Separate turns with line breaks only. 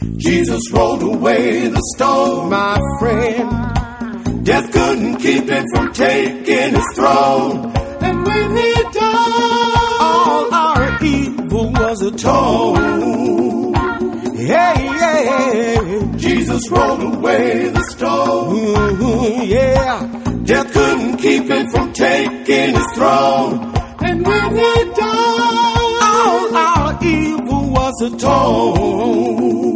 Jesus rolled away the stone, my friend. Death couldn't keep him from taking his throne. And when he died, all our evil was atoned. Yeah. Jesus rolled away the stone. Yeah. Death couldn't keep him from taking his throne. And when he died, all our evil was atoned.